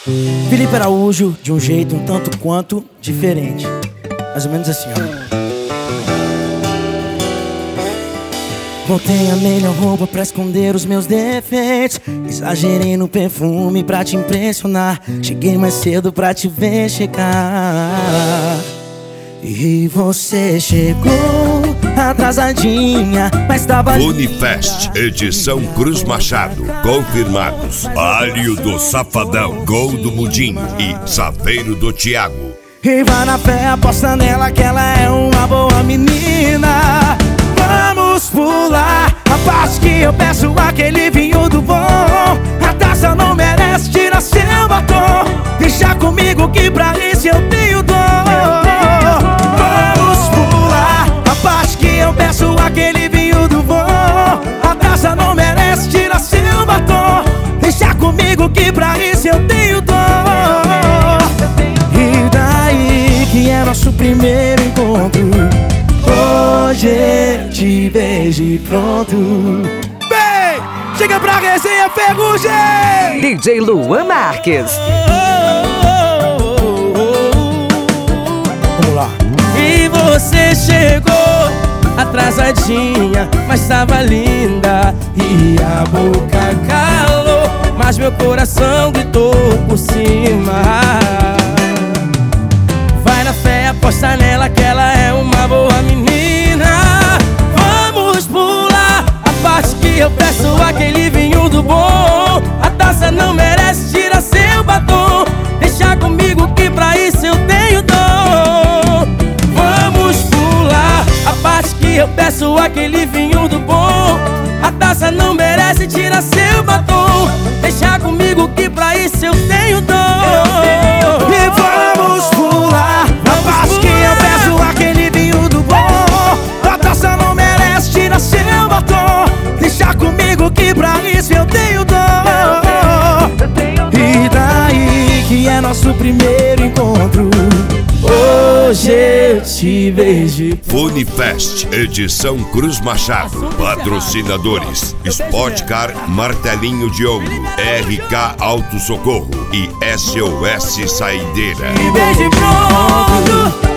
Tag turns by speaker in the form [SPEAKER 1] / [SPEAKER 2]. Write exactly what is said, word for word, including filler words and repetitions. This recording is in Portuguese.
[SPEAKER 1] Felipe Araújo, de um jeito um tanto quanto diferente. Mais ou menos assim, ó. Botei a melhor roupa pra esconder os meus defeitos. Exagerei no perfume pra te impressionar. Cheguei mais cedo pra te ver chegar. E você chegou atrasadinha, mas tava...
[SPEAKER 2] Funifest, edição Cruz Machado. Confirmados: Alho do Safadão, Gol do Mudinho e Saveiro do Thiago.
[SPEAKER 1] E vai na fé, aposta nela que ela é uma boa menina. Vamos pular a parte que eu peço aquele vinho do bom. A taça não merece, tira seu batom. Deixa comigo que pra isso eu tenho dor. Vamos pular a parte que eu peço aquele vinho do bom. A taça não merece, tira seu batom. Deixa comigo que pra isso eu tenho dor. E daí que é nosso primeiro encontro. Hoje eu te vejo e pronto. Vem, chega pra resenha Ferrugem.
[SPEAKER 3] D J Luan Marques.
[SPEAKER 1] Vamos lá.
[SPEAKER 4] E você chegou atrasadinha, mas tava linda. E a boca calou, mas meu coração gritou por cima. Vai na fé, aposta nela que ela é uma boa menina. Vamos pular a parte que eu peço aquele vinho do bom. A taça não merece, tira seu batom. Deixa comigo que pra isso eu tenho dom. Vamos pular a parte que eu peço aquele vinho do bom. A taça não merece, tira seu batom. Deixa comigo que pra isso eu tenho dom.
[SPEAKER 1] E vamos pular a parte que eu peço aquele vinho do bom. A taça não merece, tira seu batom. Deixa comigo que pra isso eu tenho dor. E daí que é nosso primeiro encontro. Hoje eu te vejo.
[SPEAKER 2] Funifest, edição Cruz Machado. Patrocinadores: Spotcar, Martelinho de Ouro, R K Auto Socorro e S O S Saideira.
[SPEAKER 4] Te vejo pronto.